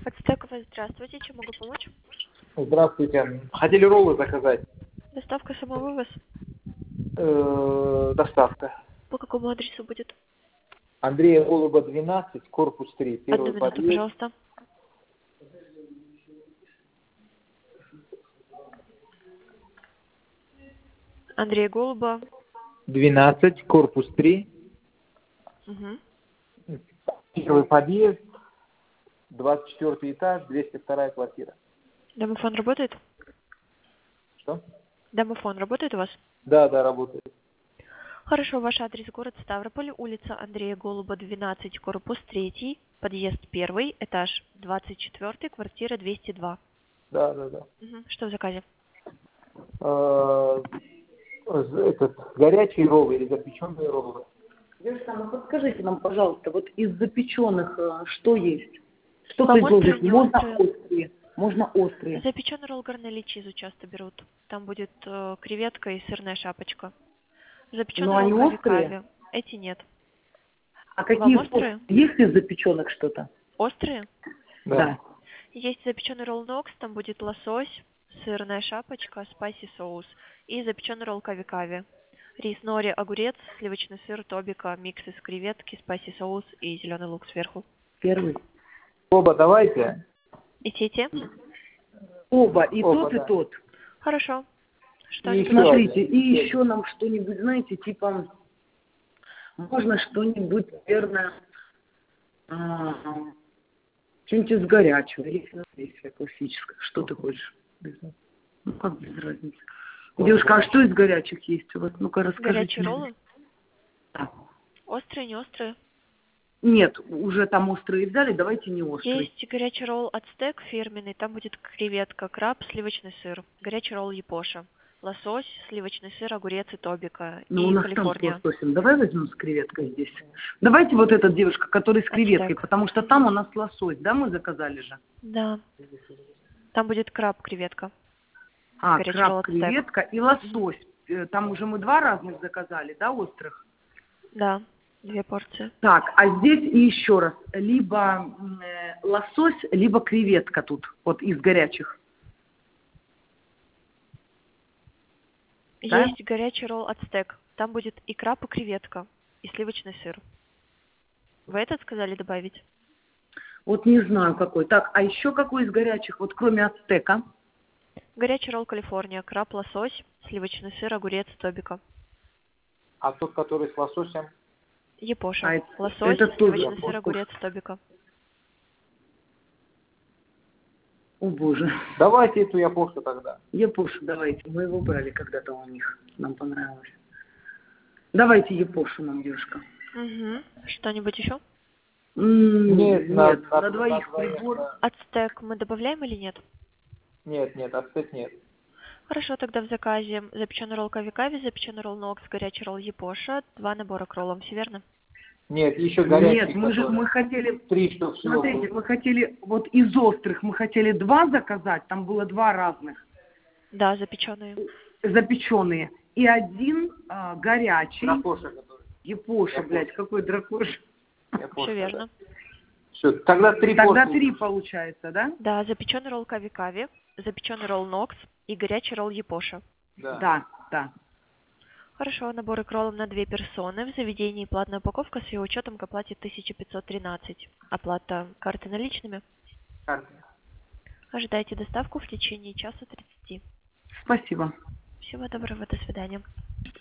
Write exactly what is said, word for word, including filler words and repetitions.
Ацтековая, здравствуйте, чем могу помочь? Здравствуйте. Хотели роллы заказать? Доставка, самовывоз. Э, доставка. По какому адресу будет? Андрея Голуба, двенадцать, корпус три, Одну первый минуту, подъезд. пожалуйста. Андрея Голуба. двенадцать, корпус три, Угу. первый подъезд, двадцать четвёртый этаж, двести вторая квартира. Домофон работает? Что? Домофон работает у вас? Да, да, работает. Хорошо, ваш адрес город Ставрополь, улица Андрея Голуба, двенадцать, корпус три, подъезд один, этаж двадцать четыре, квартира двести два. Да, да, да. Угу. Что в заказе? Э, Этот, горячие роллы или запеченные роллы? Девушка, ну подскажите нам, пожалуйста, вот из запеченных э, что есть? Что Вам острые, предложить? не Можно острые? острые, можно острые. Запеченный ролл горной чизу часто берут. Там будет э, креветка и сырная шапочка. Запеченный Но ролл они острые? кави-кави. Эти нет. А какие Вам вкусы? острые? Есть из запеченных что-то? Острые? Да. Есть запеченный ролл Нокс, там будет лосось, сырная шапочка, спайси соус. И запеченный ролл кави-кави. Рис нори, огурец, сливочный сыр, тобика, микс из креветки, спайси соус и зеленый лук сверху. Первый. Оба давайте. И те, и те? Оба, и Оба, тот, да. и тот. Хорошо. И Что-нибудь еще еще? Смотрите, один. и еще нам что-нибудь, знаете, типа, можно что-нибудь, наверное, а, что-нибудь из горячего, если есть классическое. Что ты хочешь? Ну, как без разницы. Девушка, а что из горячих есть у вас? Ну-ка, расскажите. Горячие мне. роллы? Да. Острые, не острые? Нет, уже там острые взяли, давайте не острые. Есть горячий ролл Ацтек фирменный, там будет креветка, краб, сливочный сыр. Горячий ролл Япоша. Лосось, сливочный сыр, огурец и тобика. Ну, И у нас Калифорния. там с лососем. Давай возьмем с креветкой здесь. Давайте вот этот, девушка, который с креветкой, Ацтек. потому что там у нас лосось, да, мы заказали же? Да. Там будет краб, креветка. А, Горячий краб, ролл Ацтек. креветка и лосось. Э, Там уже мы два разных заказали, да, острых? Да, две порции. Так, а здесь и еще раз, либо э, лосось, либо креветка тут, вот из горячих. Да? Есть горячий ролл Ацтек. Там будет и краб, и креветка, и сливочный сыр. Вы этот сказали добавить? Вот не знаю какой. Так, а еще какой из горячих, вот кроме ацтека? Горячий ролл Калифорния, краб, лосось, сливочный сыр, огурец, тобика. А тот, который с лососем? Япоша. А это- Лосось, это тоже сливочный сыр, лосось. огурец, тобика. О боже. Давайте эту япошу тогда. Япошу давайте. Мы его брали когда-то у них. Нам понравилось. Давайте япошу нам, девушка. Угу. Что-нибудь еще? М, Нет, Нет, на- на, на- двоих на двоих, прибор. да. Ацтек мы добавляем или нет? Нет, нет, ацтек нет. Хорошо, тогда в заказе запеченный ролл кави-кави, запеченный ролл Нокс, горячий ролл Япоша, два набора к роллам, все верно? Нет, еще горячие. Нет, мы же которые. мы хотели. Три штук всего. Смотрите, будет. мы хотели вот из острых мы хотели два заказать, там было два разных Да, запеченные. запеченные и один а, горячий. Дракоша, который. Япоша, Япоша. блядь, какой дракош. Все верно. Все, тогда три Тогда порции. три получается, да? Да, запеченный ролл кави-кави, запеченный ролл Нокс и горячий ролл Япоша. Да. Да, да. Хорошо, наборы к роллам на две персоны. В заведении платная упаковка с ее учетом к оплате тысяча пятьсот тринадцать. Оплата карты наличными. Карты. Ожидайте доставку в течение часа тридцати. Спасибо. Всего доброго, до свидания.